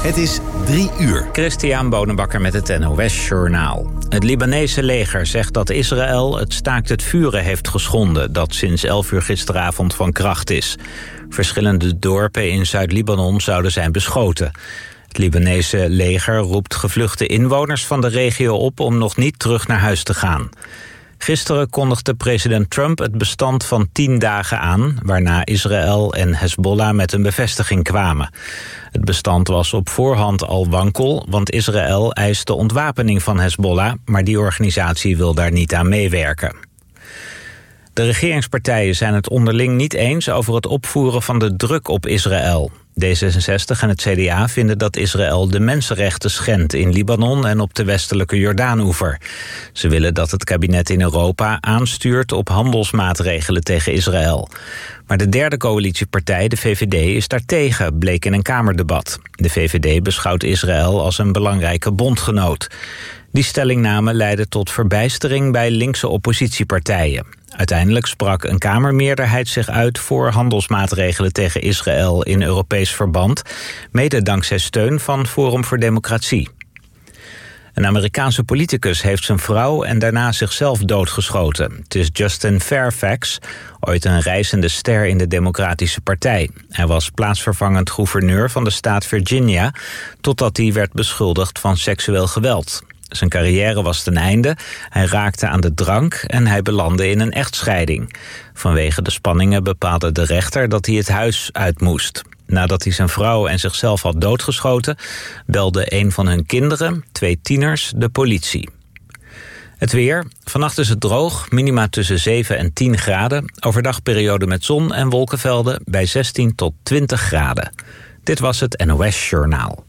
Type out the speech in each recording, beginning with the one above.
Het is 3 uur. Christian Bonenbakker met het NOS Journaal. Het Libanese leger zegt dat Israël het staakt het vuren heeft geschonden, dat sinds 11 uur gisteravond van kracht is. Verschillende dorpen in Zuid-Libanon zouden zijn beschoten. Het Libanese leger roept gevluchte inwoners van de regio op om nog niet terug naar huis te gaan. Gisteren kondigde president Trump het bestand van 10 dagen aan, waarna Israël en Hezbollah met een bevestiging kwamen. Het bestand was op voorhand al wankel, want Israël eist de ontwapening van Hezbollah, maar die organisatie wil daar niet aan meewerken. De regeringspartijen zijn het onderling niet eens over het opvoeren van de druk op Israël. D66 en het CDA vinden dat Israël de mensenrechten schendt in Libanon en op de westelijke Jordaanoever. Ze willen dat het kabinet in Europa aanstuurt op handelsmaatregelen tegen Israël. Maar de derde coalitiepartij, de VVD, is daartegen, bleek in een Kamerdebat. De VVD beschouwt Israël als een belangrijke bondgenoot. Die stellingname leidde tot verbijstering bij linkse oppositiepartijen. Uiteindelijk sprak een Kamermeerderheid zich uit voor handelsmaatregelen tegen Israël in Europees verband, mede dankzij steun van Forum voor Democratie. Een Amerikaanse politicus heeft zijn vrouw en daarna zichzelf doodgeschoten. Het is Justin Fairfax, ooit een reizende ster in de Democratische Partij. Hij was plaatsvervangend gouverneur van de staat Virginia, totdat hij werd beschuldigd van seksueel geweld. Zijn carrière was ten einde, hij raakte aan de drank en hij belandde in een echtscheiding. Vanwege de spanningen bepaalde de rechter dat hij het huis uit moest. Nadat hij zijn vrouw en zichzelf had doodgeschoten, belde een van hun kinderen, 2 tieners, de politie. Het weer. Vannacht is het droog, minima tussen 7 en 10 graden. Overdag periode met zon en wolkenvelden bij 16 tot 20 graden. Dit was het NOS Journaal.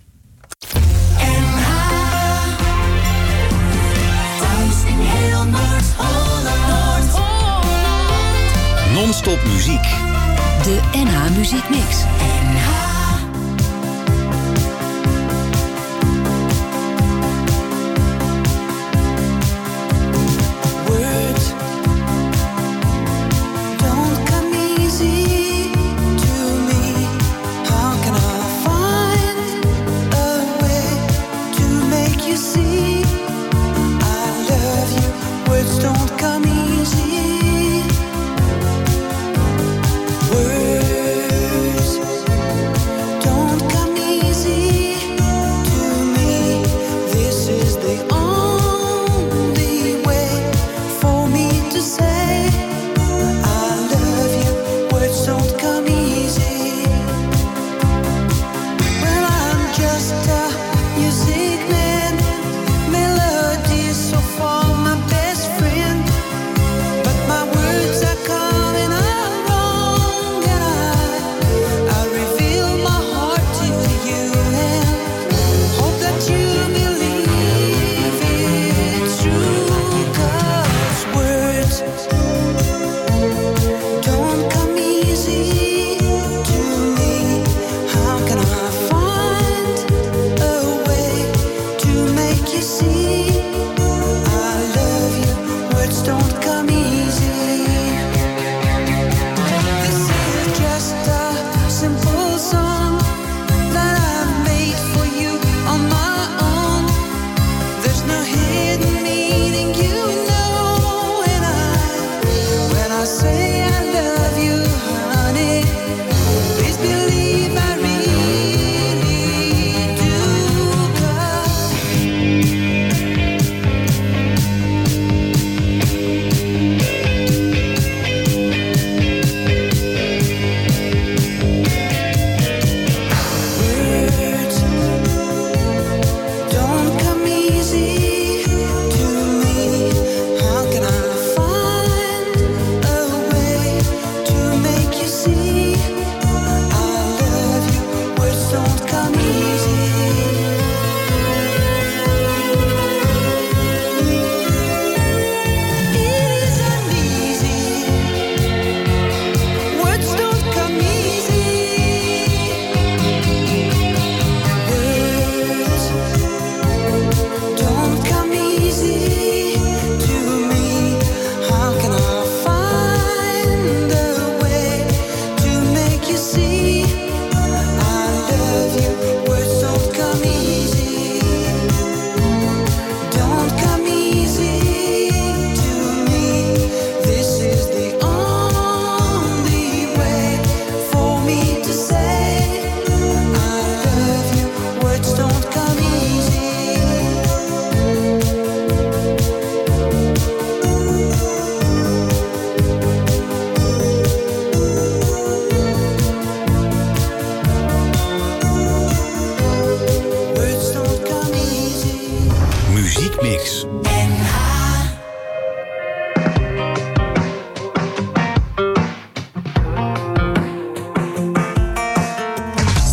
Non-stop muziek. De NH Muziek Mix.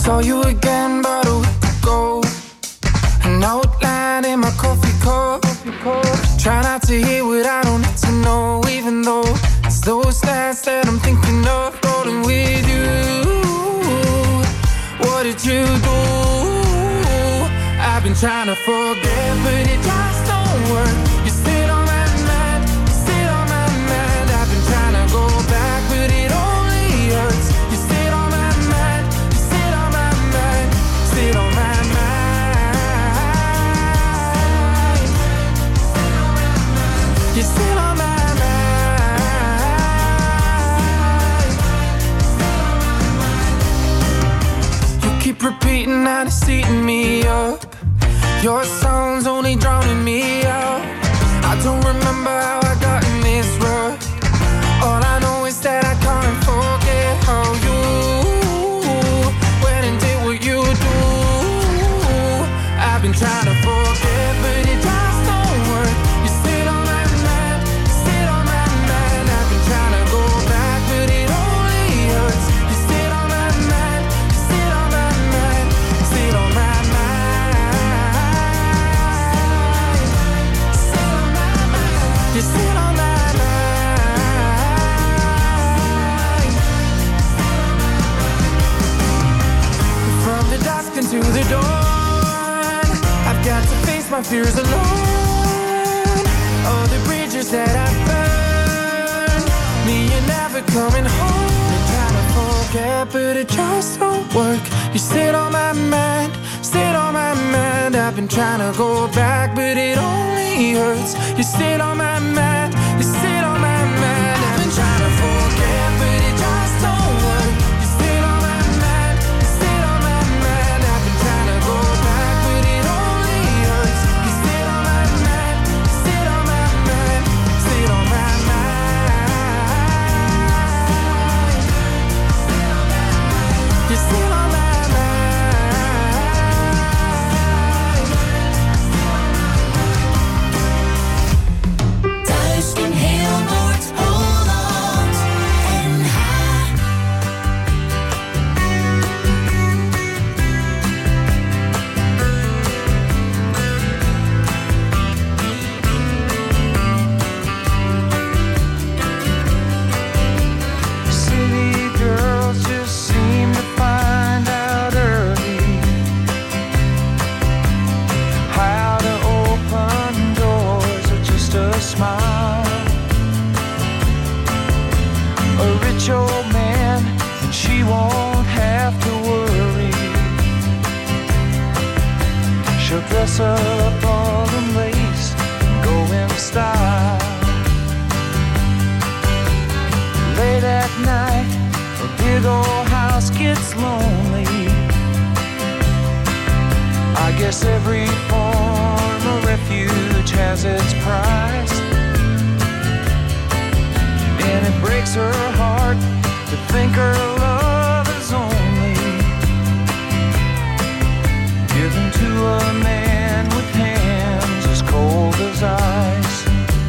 Saw you again about a week ago. An outline in my coffee cup. Try not to hear what I don't need to know, even though it's those nights that I'm thinking of rolling with you. What did you do? I've been trying to forget, but it just don't work. You sit on my mind, you sit on my mind. I've been trying to go back, but it only hurts. You sit on my mind, you sit on my mind, sit on my mind. You sit on my mind. You keep repeating that it's eating me up. Your song's only drowning me out. I don't remember how I got in this rut. All I know is that I can't forget how you went and did what you do. I've been trying to forget, but it just don't work. You sit on my mind, you sit on my mind. I've been trying to go back, but it only hurts. You sit on my mind, you sit on my mind, sit on my mind. You sit on my mind. From the dusk into the dawn, I've got to face my fears alone. All the bridges that I've burned, me and never coming home. Been trying to forget, but it just don't work. You sit on my mind, sit on my mind. I've been trying to go back, but it only hurts. You sit on my mind, you sit on my mind. I've been trying to forget, but it just don't work. You sit on my mind, you sit on my mind. I've been trying to go back, but it only hurts. You sit on my mind, you sit on my mind, sit on my mind. You sit on my mind. In heel Noord, Holland, NH. City girls just seem to find out early how to open doors with just a smile. A rich old man, and she won't have to worry. She'll dress up all in lace and go in style. Late at night, a big old house gets lonely. I guess every form of refuge has its price. And it breaks her heart to think her love is only given to a man with hands as cold as ice.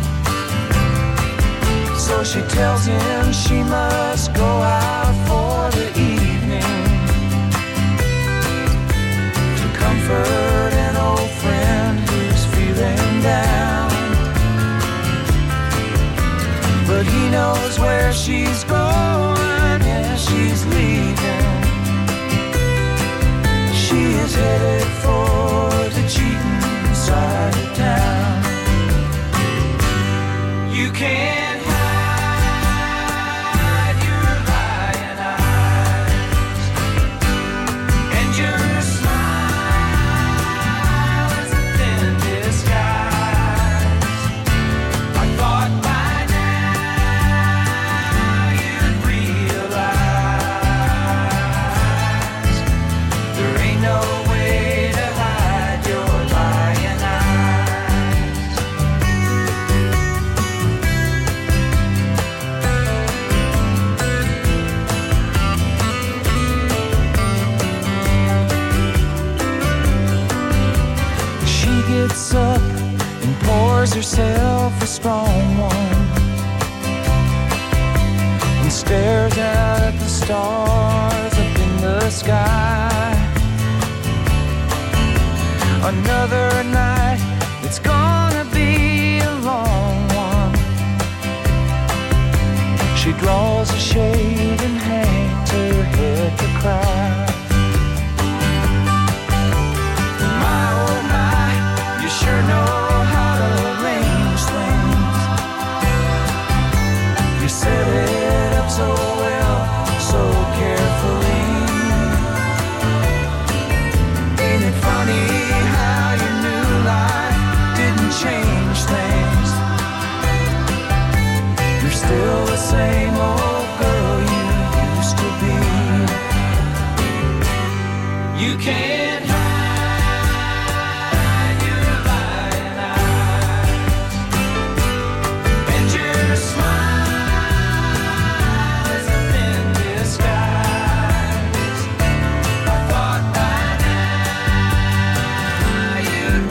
So she tells him she must go out for the evening to comfort an old friend who's feeling down. But he knows where she's going, yeah, she's leaving. She is headed for the cheating side of town. You can't hide your lying eyes, and your smile is a thin disguise. I thought by now you'd realize there ain't no way to hide your lying eyes. She gets up and pours herself a strong one and stares out at the stars up in the sky. Another night, it's gonna be a long one. She draws a shade and hangs her head to cry. My oh my, you sure know how to arrange things. You set it up so well, so carefully. Ain't it funny how your new life didn't change things? You're still the same old girl you used to be. You can't hide your lying eyes, and your smile is a thin disguise. I thought by now you'd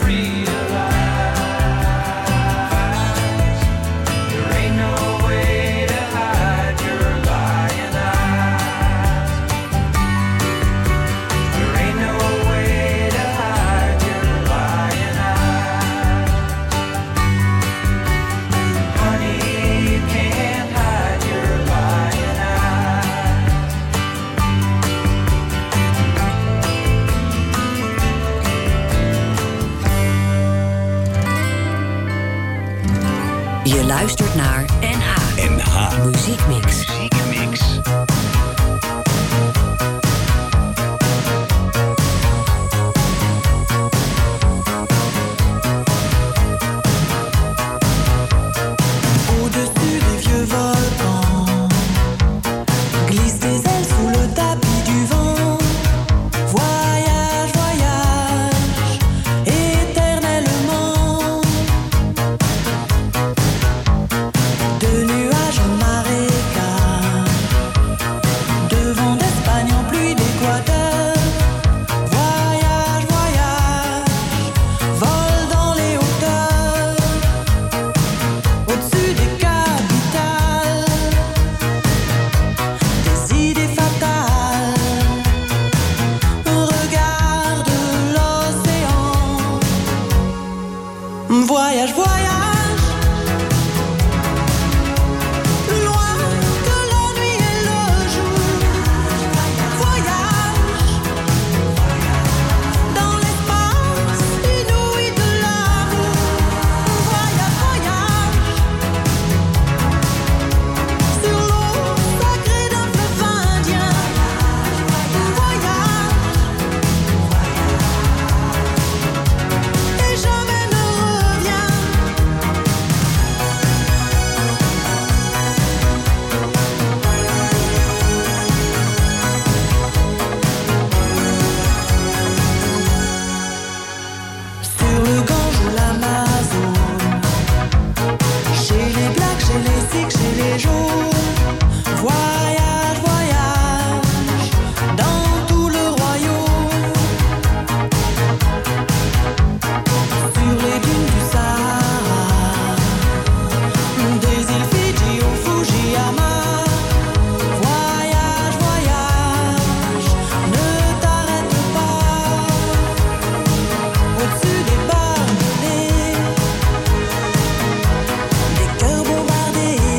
realize there ain't no way to hide your lying eyes. There ain't no way to hide your lying eyes. Honey, you can't hide your lying eyes. Je luistert naar NH NH Muziekmix. Au-dessus des vieux volcans, glisse des ailes sous le tapis du vent. Voyage, voyage, éternellement. De nuages en marécage, de vent d'Espagne en pluie d'Équateur. Voyage, voyage, vole dans les hauteurs. Au-dessus des capitales, des idées fatales. Regarde l'océan. Voyage, voyage, plus loin que la nuit et le jour. Voyage dans l'espace inouï de l'amour. Voyage, voyage sur l'eau sacrée d'un fleuve indien. Voyage et jamais ne reviens. Sur le Gange ou l'Amazone, chez les Blacks, chez les Sikhs, chez les Jaunes. Voyage, voyage dans tout le royaume. Sur les dunes du Sahara, des îles Fidji au Fujiyama. Voyage, voyage, ne t'arrête pas. Au-dessus des barbelés, des cœurs bombardés.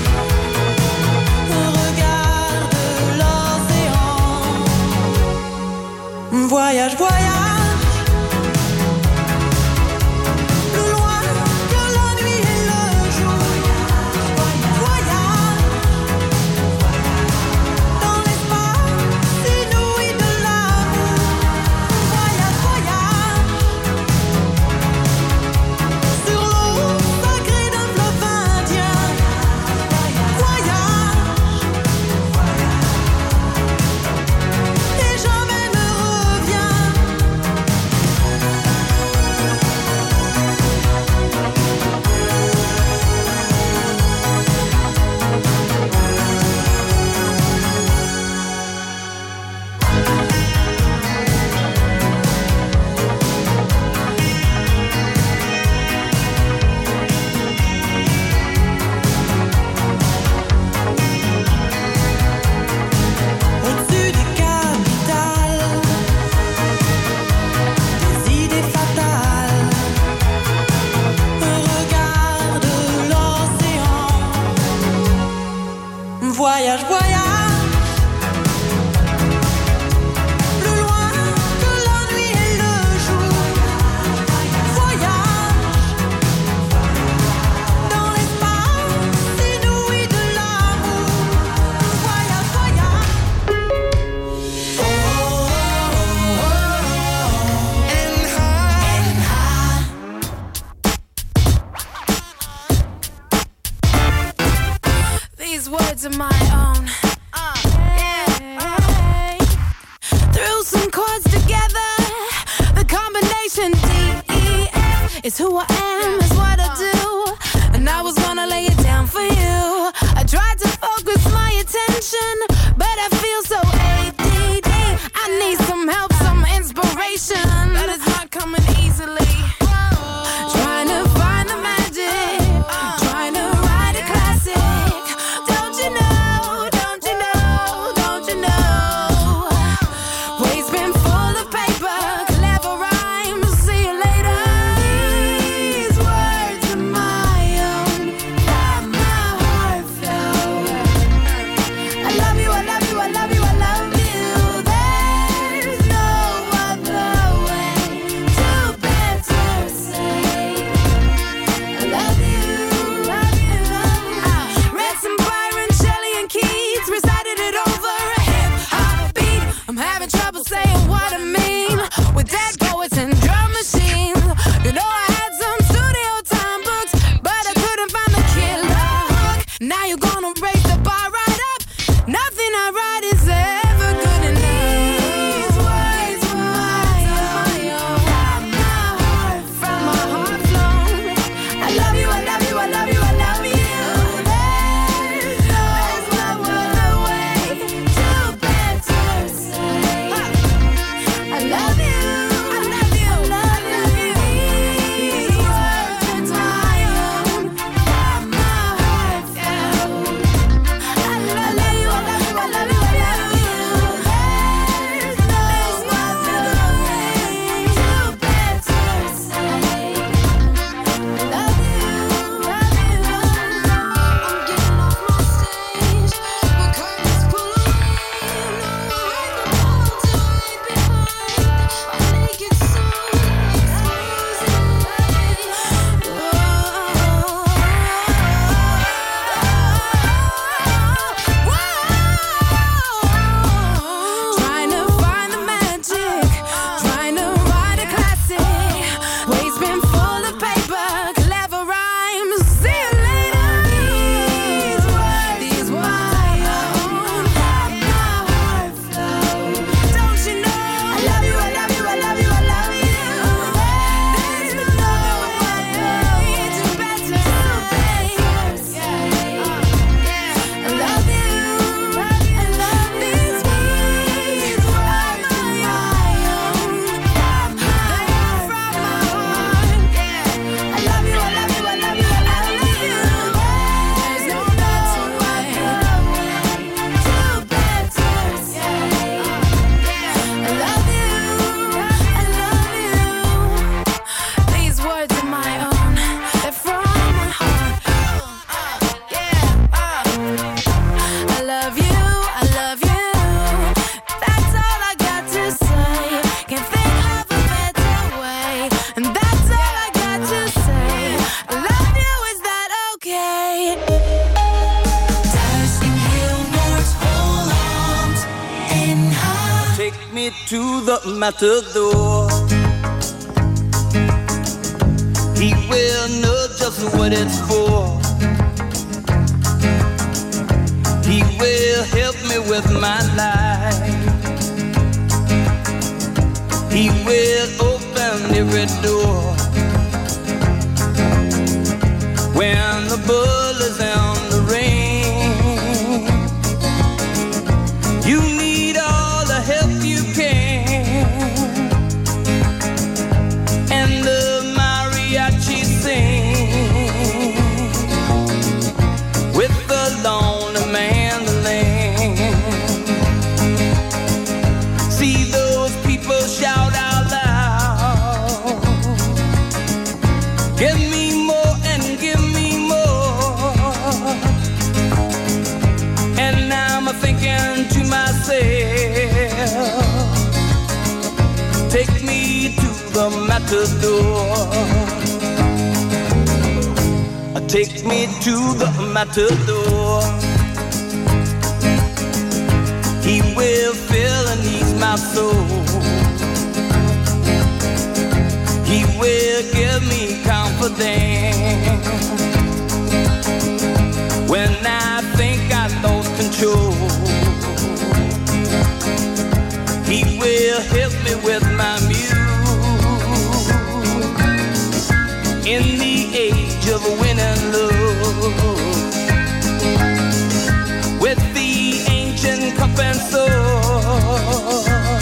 Regarde l'océan. Voyage, voyage, plus loin que la nuit et le jour. Voyage dans l'espace inouï de l'amour. Voyage, voyage sur l'eau sacrée d'un fleuve indien. Voyage et jamais ne reviens. attention. D-E-F is who I am, is what I do. And I was gonna lay it down for you. I tried to focus my attention, but I feel so ADD. I need some help, some inspiration, but it's not coming easily. Trying to find the magic, trying to write a classic. Don't you know, don't you know, don't you know? Waste bin full of paper, clever rhymes, see you later. These words are my own, from my heart flow. I love you, I love you, I love you, I love you. There's no other way to better say I love you, love you, love you. Read some Byron, Shelley, and Keats, recited it over a hip-hop beat. I'm having trouble saying what I mean with dead poets and drum machines. You know I had some studio time books, but I couldn't find the killer hook. Now you're gonna raise the bar right up. Nothing I write is ever good enough. These words were my own, from my heart flown. I love you, I love you, I love you, I love you. There's no other way to better say I love you, I love you, I love you. These words are my own, from my heart flown. I love you, I love you, I love you, I love you. There's no other way to better say I love you, love you. I'm getting off my stage, my curtains pull away. No, I won't to hide behind my naked soul, Trying to find the magic, trying to write a classic. Waste bin full of paper, clever rhymes. See you later. These words my own, from my heart flow. Don't you know? I love you, I love you, I love you, I love you. There's no way to better say I love you, I love these words are my own, from my heart. I love you, I love you, I love you, I love you. There's no better way to better say I love you, I love you. These words are my own, they're from my heart. I love you, I love you. That's all I got to say. Can't think of a better way. And that's all I got to say. I love you, is that okay? Thuis in heel Noord-Holland, NH. Take me to the matador. He will know just what it's for. He will help me with my life. He will open every door. When the bull is in the rain, you need all the help you can. And the mariachi sing with the lonely mandolin. See those people shout out loud, give me more and give me more. And I'm thinking to myself, take me to the matador. Take me to the matador. He will fill and ease my soul. He will give me confidence when I think I lost control. He will help me with my muse. in the age of win and lose. With the ancient cup and sword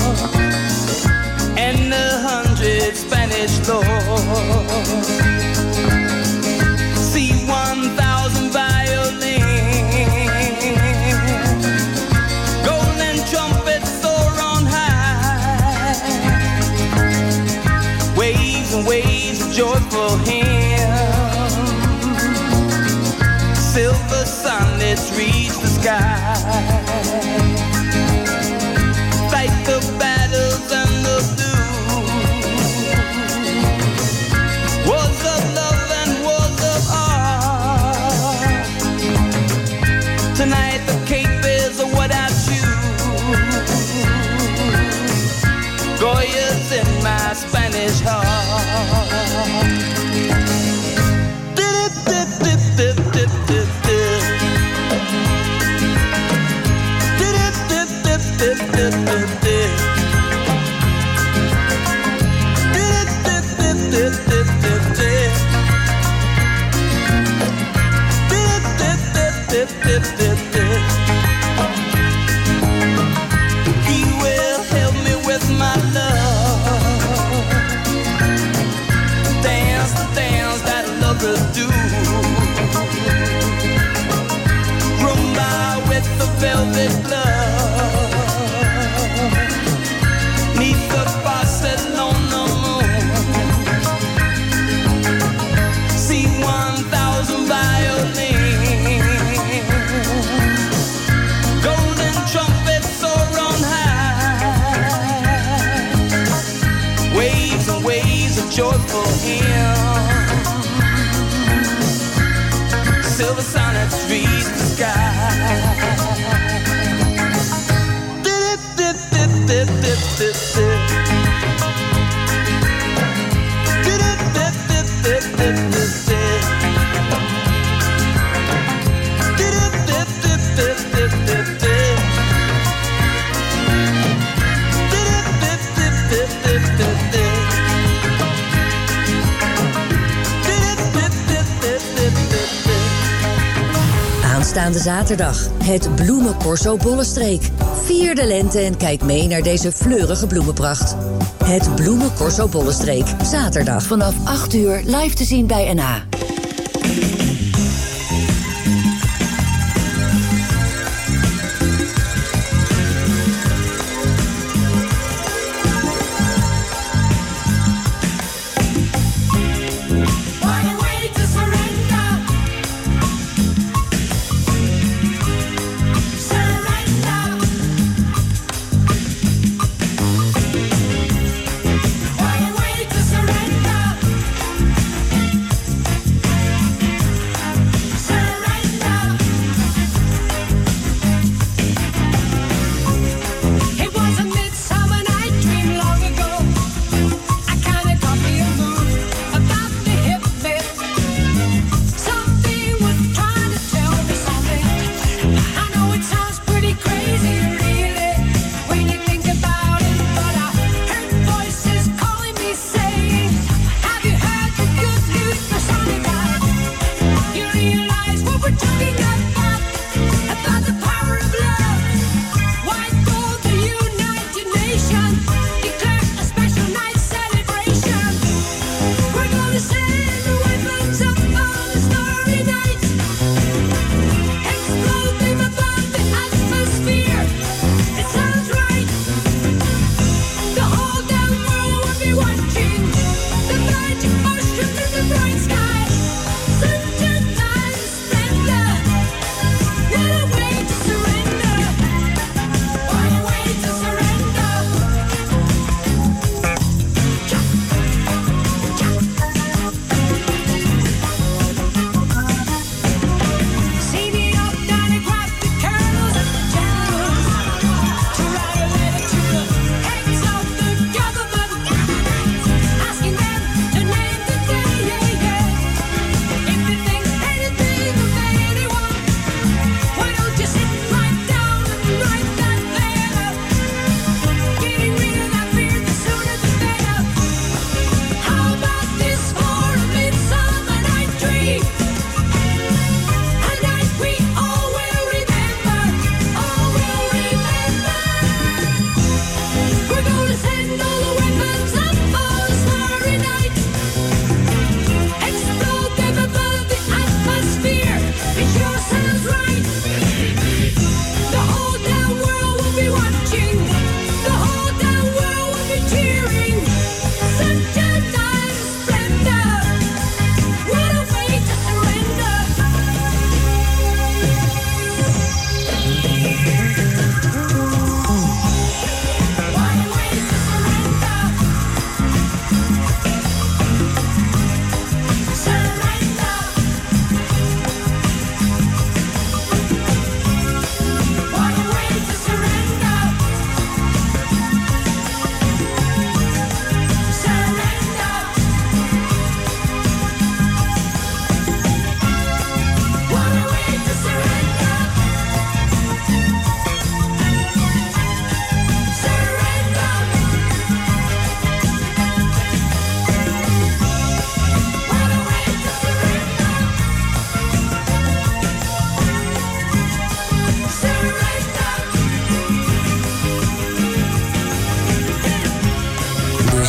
and 100 Spanish lords. See 1,000 violins, golden trumpets soar on high, waves and waves of joyful hymns, silver sunlets reach the sky, fight the battles and the blues, wars of love and wars of art. Tonight the cape is what I choose, Goya's in my Spanish heart. He will help me with my love, dance the dance that lovers do, rumba with the velvet glove, neath the Barcelona moon, see 1,000 violins, golden trumpets soar on high, waves and waves of joyful hymns, silver sonnets reach the sky. Aanstaande zaterdag, het Bloemencorso Bollenstreek. Vier de lente en kijk mee naar deze fleurige bloemenpracht. Het Bloemencorso Bollenstreek, zaterdag vanaf 8 uur live te zien bij NH.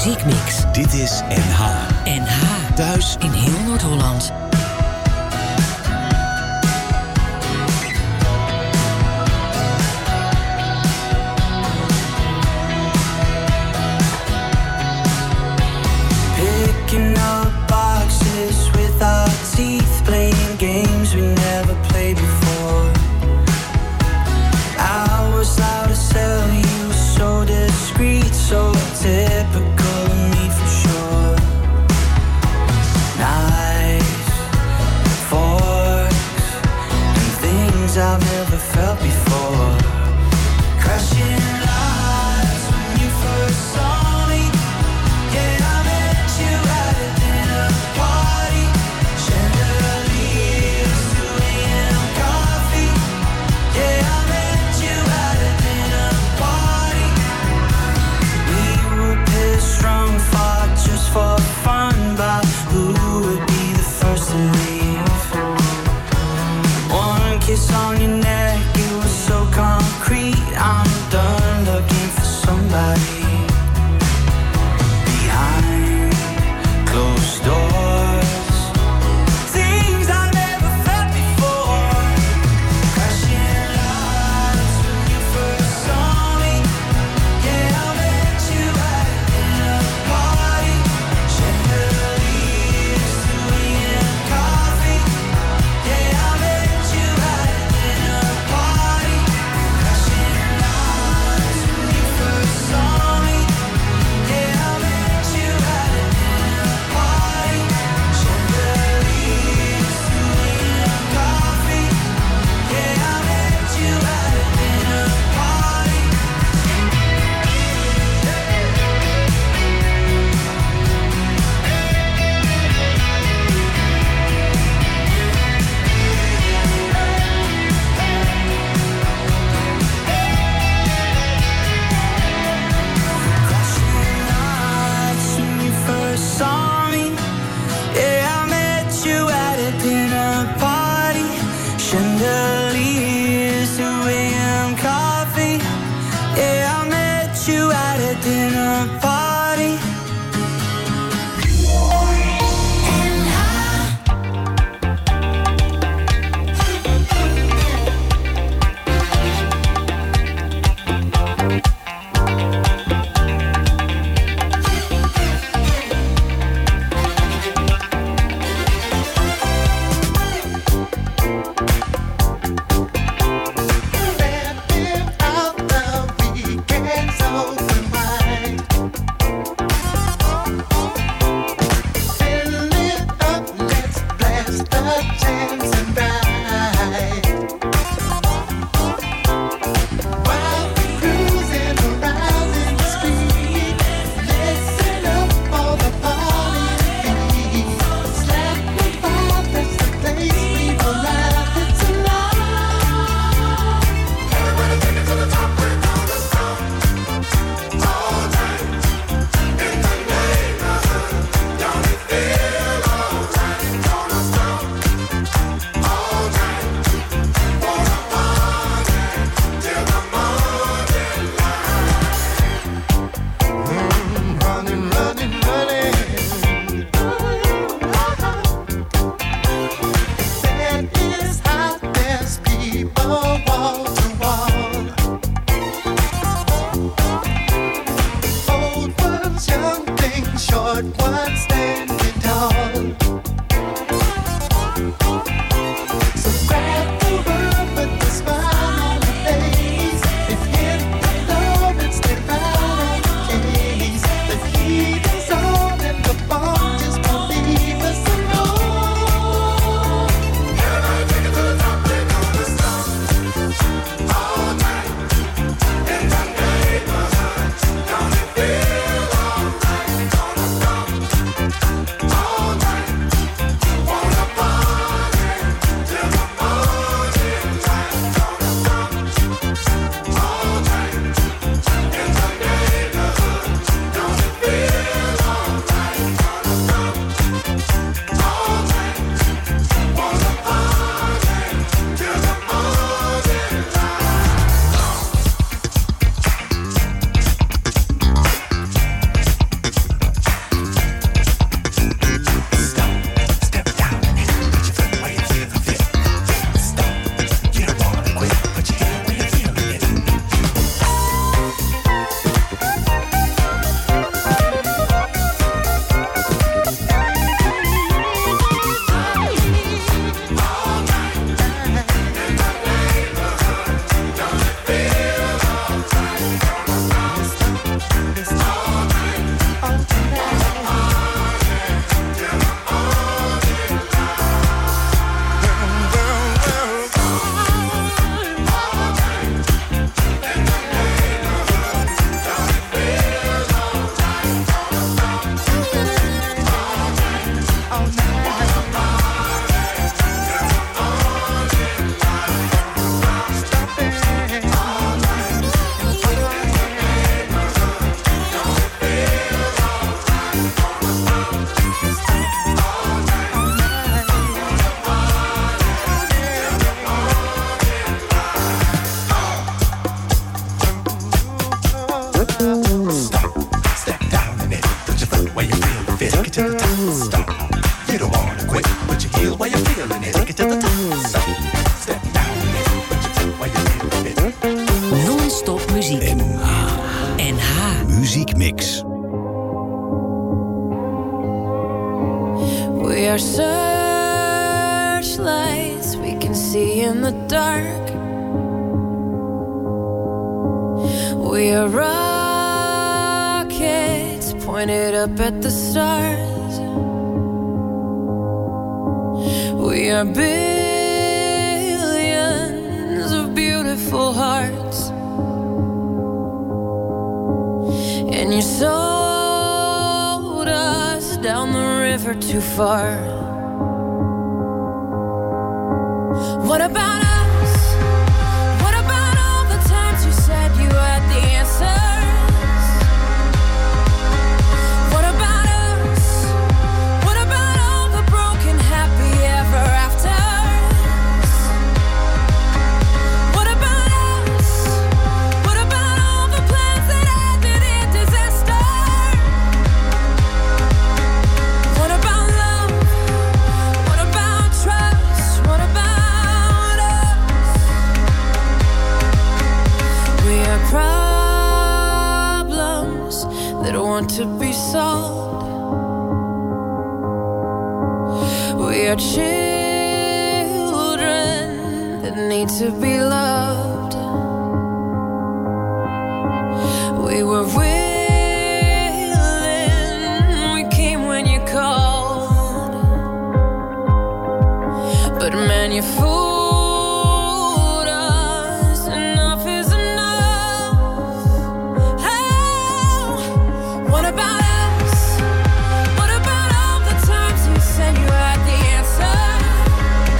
muziekmix. Dit is NH. NH. Thuis In heel Noord-Holland. Picking up boxes with our teeth, playing games we never played before. I was out to sell you, so discreet, so typical of me for sure. Knives, forks, and things I've never felt before. Crashing lights when you first saw me. Yeah, I met you at a dinner party. Chandeliers, 2 a.m. coffee. Yeah, I met you at a dinner party. We were pissed drunk, fought just for fun about who would be the first to leave. One kiss on your neck, it was so concrete. I'm done looking for somebody behind closed doors. Things I never felt before. Crashing lights when you first saw me. Yeah, I met you at a dinner party. Chandeliers, 2 a.m. coffee. Yeah, I met you at a dinner party. Crashing lights when you first saw me. Yeah, I met you at a dinner party. Chandeliers, 2 a.m. coffee. Yeah, I met you at a dinner party. Crashing lights when you first saw me. Yeah, I met you at a dinner party. Chandeliers, 2 a.m. coffee. Yeah, I met you at a dinner party. Stop, step down in it. Put your foot where you feel the fit. Take it to the top. Stop. You don't wanna quit. Put your heel where you're feeling it. Take it to the top. Stop, step down in it. Put your foot where you feel the fit. Non-stop muziek. NH Muziekmix. We are searchlights we can see in the dark. We are rockets pointed up at the stars. We are billions of beautiful hearts. And you sold us down the river too far. What about us? What about all the times you said you had the answers? What about us? What about all the broken happy ever afters? What about us? What about all the plans that ended in disaster? What about love? What about trust? What about us? We are problems that want to be solved. We are children that need to be loved. We were willing, we came when you called. But man, you fooled us. Enough is enough. Oh, what about us? What about all the times you said you had the answers?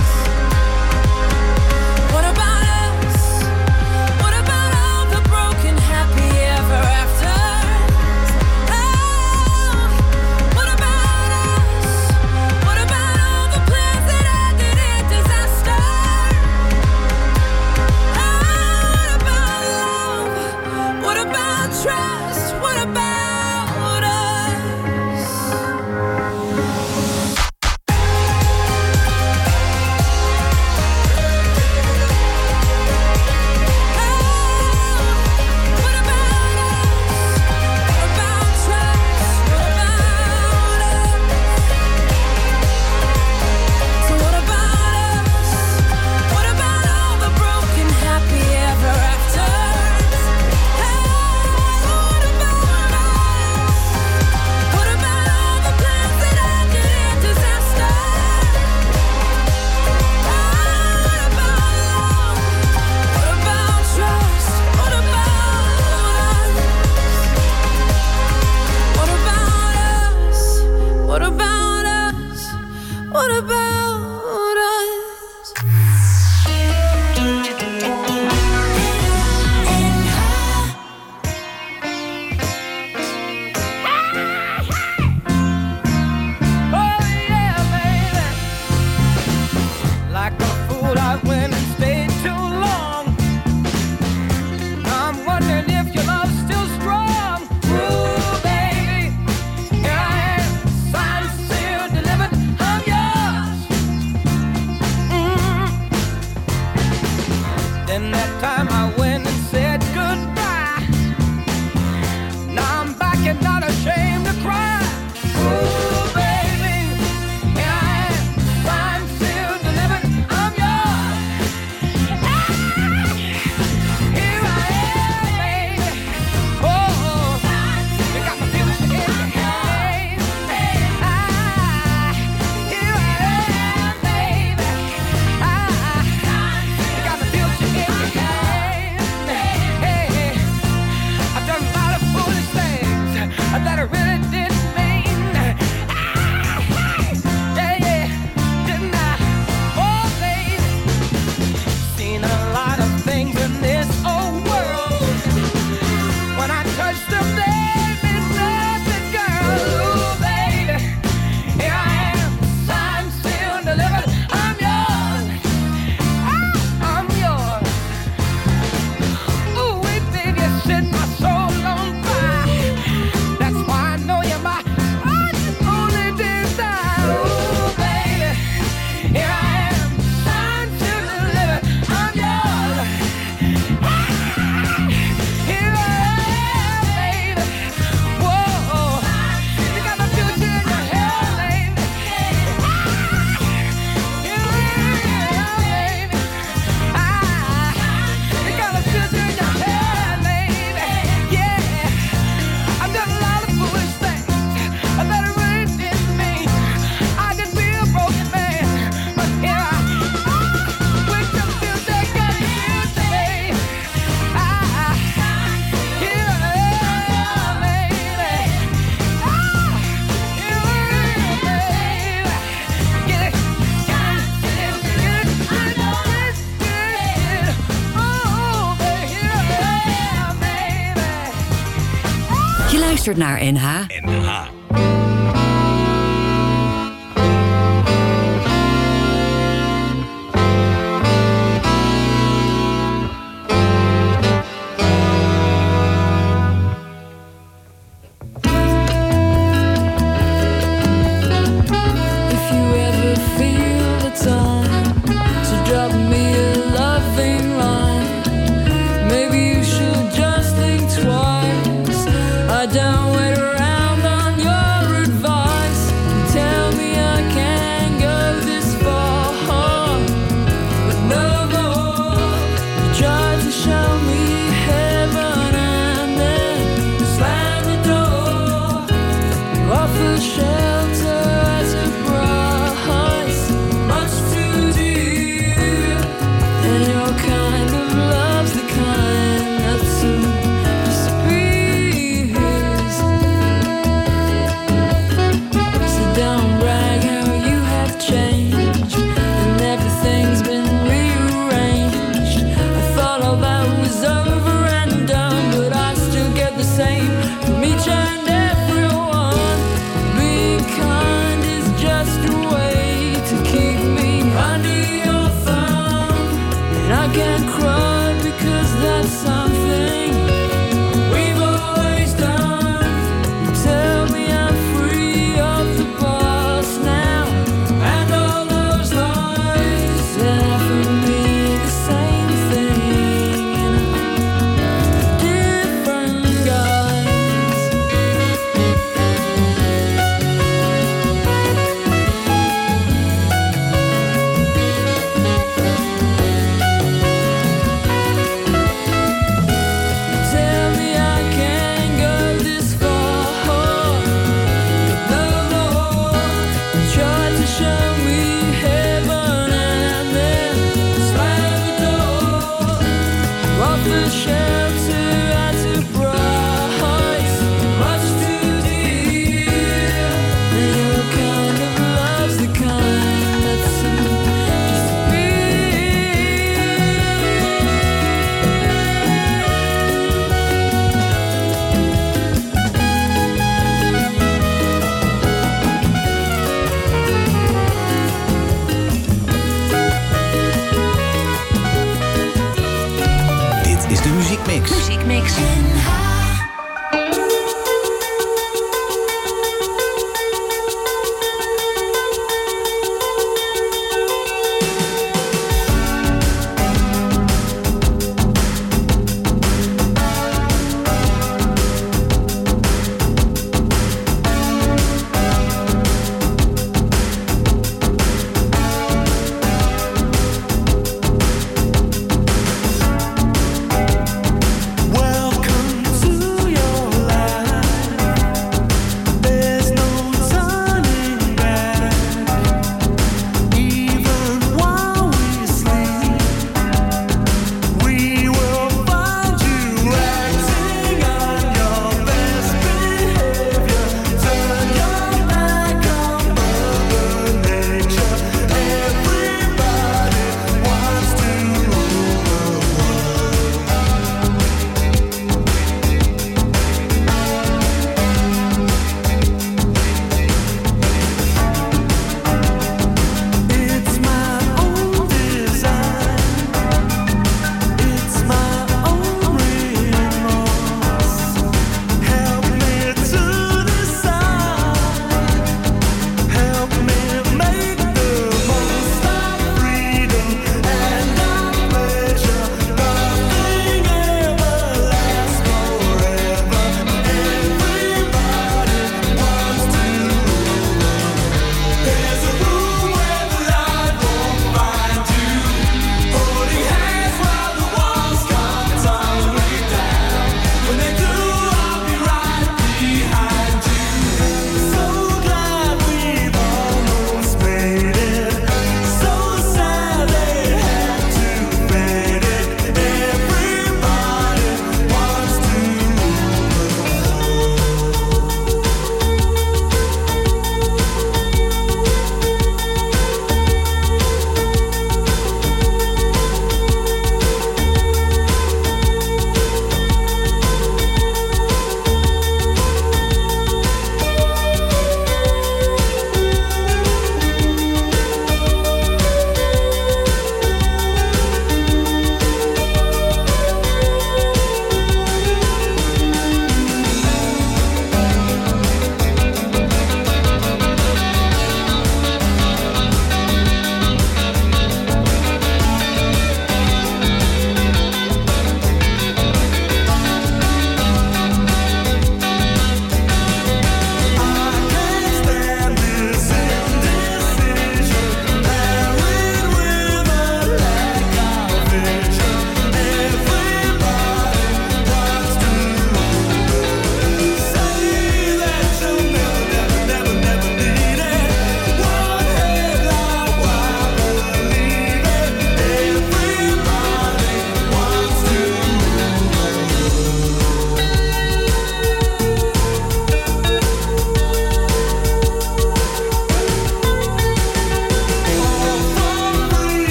What about us? What about all the broken happy ever afters? Oh, what about us? What about all the plans that ended in disaster? Oh, what about love? What about trust? What about us? What about us? What about trust? What about us? So what about us? What about all the broken happy ever afters? What about us? What about all the plans that ended in disaster? What about love? What about trust? What about us? What about us? What about us? What about us? Oh yeah, baby. Like a fool, I went and stayed too long. I'm wondering if your love's still strong. Ooh, baby, here I am, signed, sealed, delivered. I'm yours. Then that time I went and said goodbye. Now I'm back and not ashamed to cry. Ooh, baby, here I am, signed, sealed, delivered. I'm yours. Here I am, baby. Oh, you got me feeling in your hand. Here I am, baby. You got me feeling in your hand. I've done a lot of foolish things that I really didn't mean. Yeah, didn't I? Oh, baby, seen a lot of things in this old world. When I touch them, they mean nothing, girl. Ooh, baby, here I am, signed, sealed, delivered. I'm yours. I'm yours. Ooh, baby, you set my soul on Je luistert naar NH. NH. Kind of love's the kind that's disappears.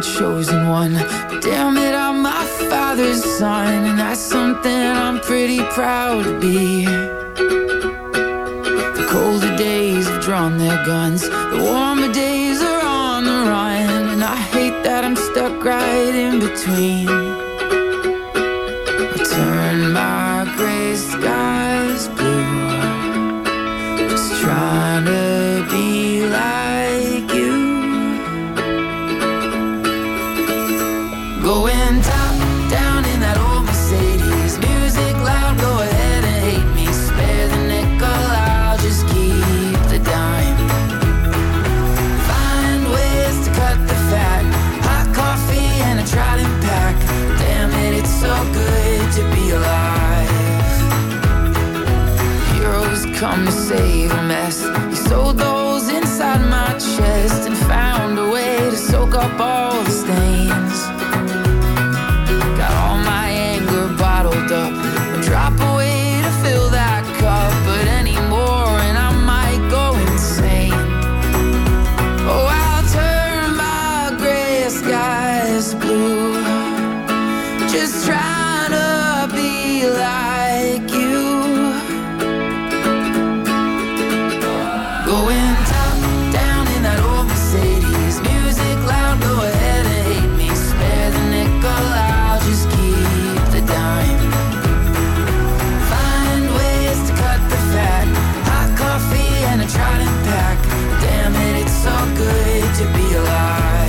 chosen one. But damn it, I'm my father's son, and that's something I'm pretty proud to be. The colder days have drawn their guns, the warmer days are on the run, and I hate that I'm stuck right in between. I turn my gray skies blue, just trying to be like you. Going top down in that old Mercedes, music loud, go ahead and hate me. Spare the nickel, I'll just keep the dime. Find ways to cut the fat, hot coffee and a Trident pack. Damn it, it's so good to be alive. Heroes come to save a mess. He sewed those inside my chest and found a way to soak up all the stains. Got all my anger bottled up, a drop away to fill that cup, but anymore and I might go insane. Oh, I'll turn my gray skies blue, just trying to be like you. Going top down in that old Mercedes, music loud, go ahead and hate me. Spare the nickel, I'll just keep the dime. Find ways to cut the fat, hot coffee and a Trident pack. Damn it, it's so good to be alive.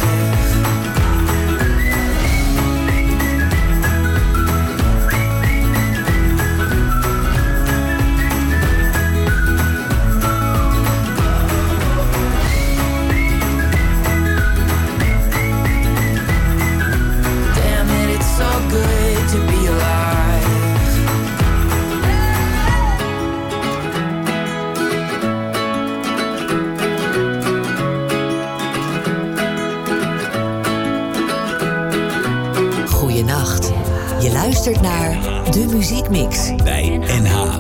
Damn it, it's so good to be alive. Goeienacht. Je luistert naar De Muziekmix. Bij NH.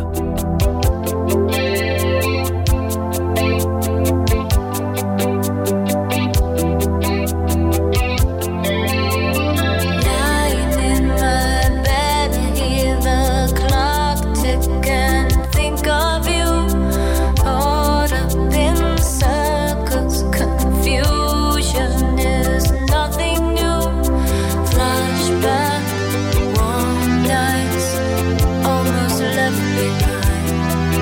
Lying in my bed, hear the clock tick and think of you. Caught up in circles, confusion is nothing new. Flashback, warm nights, almost left behind.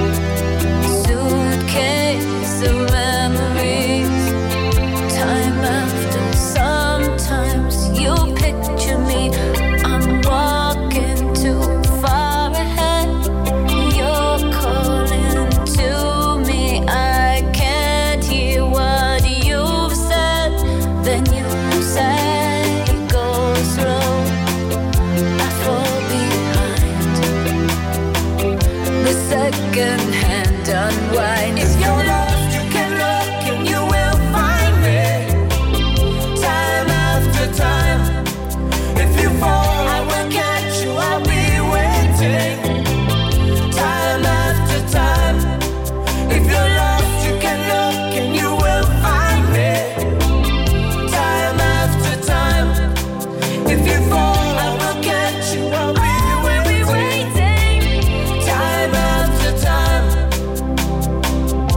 Suitcase of memories, time after. Sometimes you picture me, I'm walking too far ahead. You're calling to me, I can't hear what you've said. Then you say, go slow, I fall behind. The second hand unwind. If you're lost, you can look and you will find me. Time after time. If you fall, I will catch you, I'll be waiting. Time after time. If you're lost, you can look and you will find me. Time after time. If you fall, I will catch you, I'll be waiting. Time after time.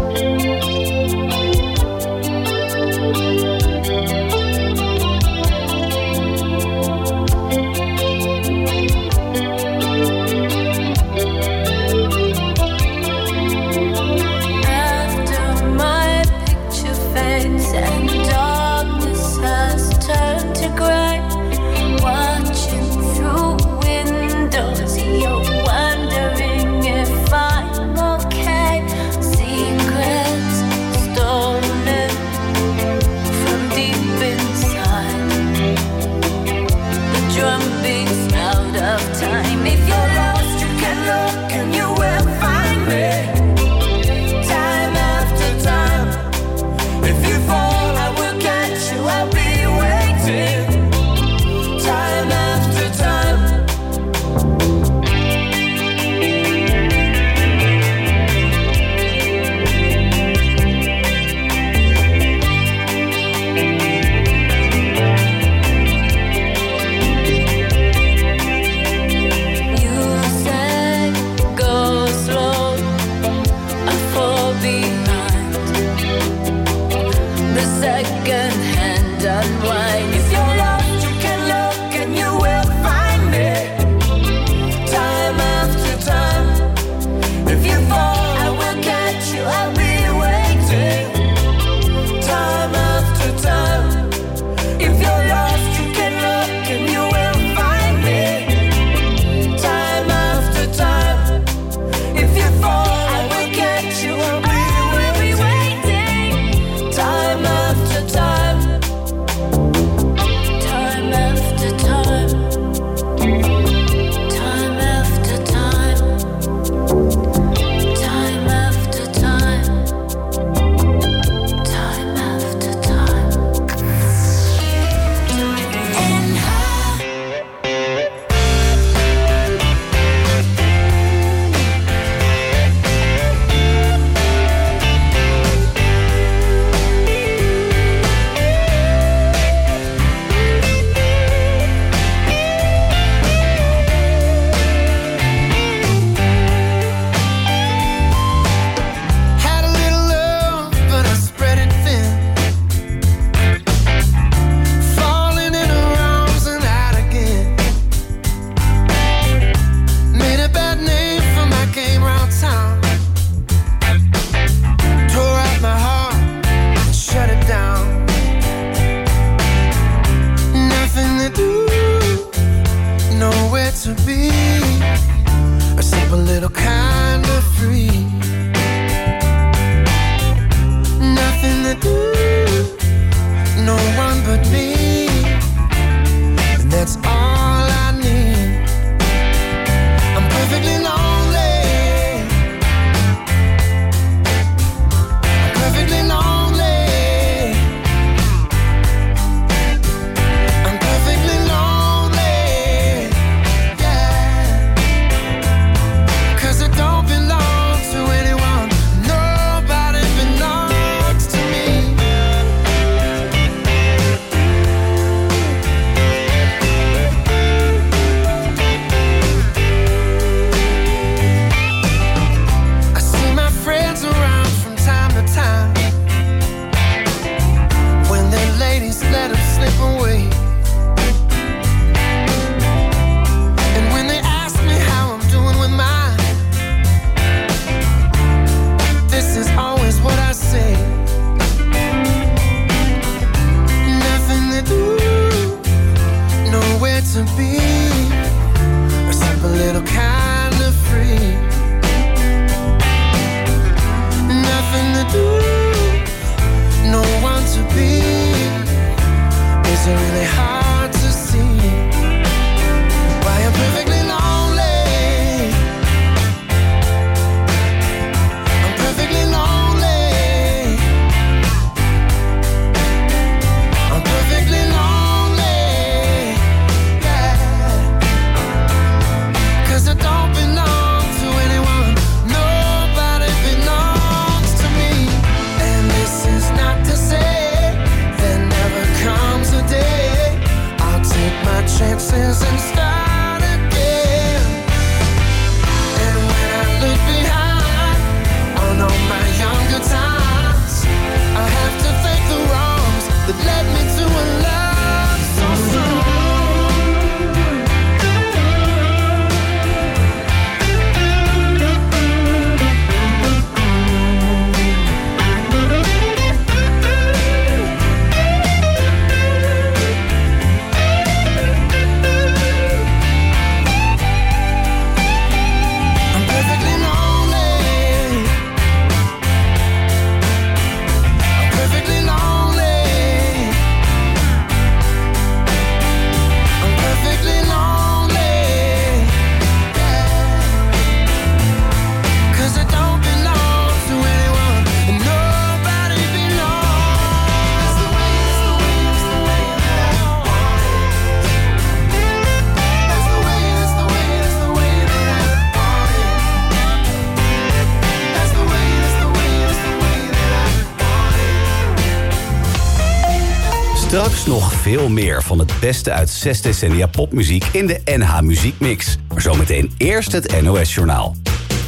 Straks nog veel meer van het beste uit 6 decennia popmuziek in de NH Muziekmix. Maar zometeen eerst het NOS Journaal.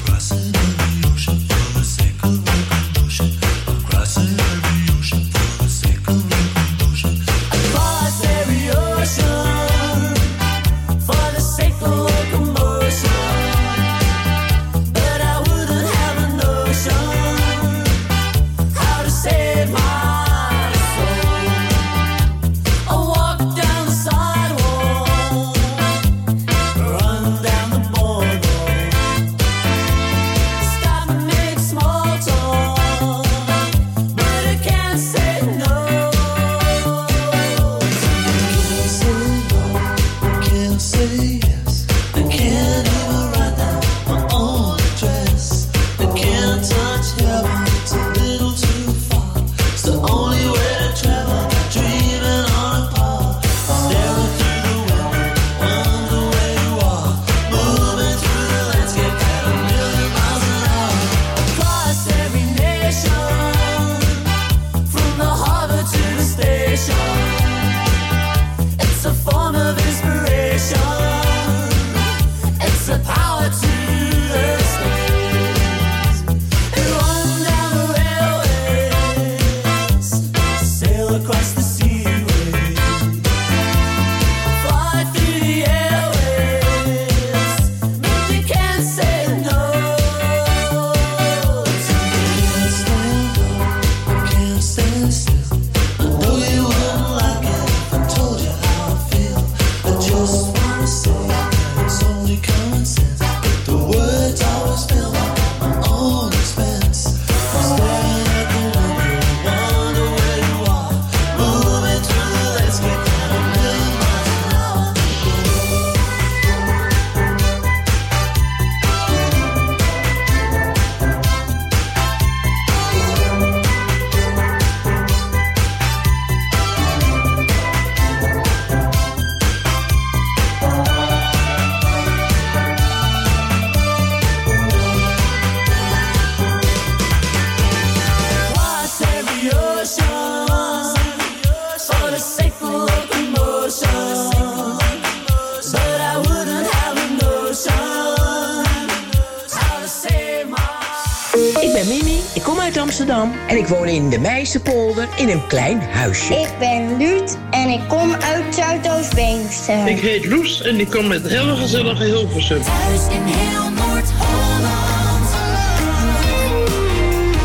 Amsterdam en ik woon in de Meijsenpolder in een klein huisje. Ik ben Luut en ik kom uit Zuidoost-Beemster. Ik heet Loes en ik kom met hele gezellige Hilversum. Thuis in heel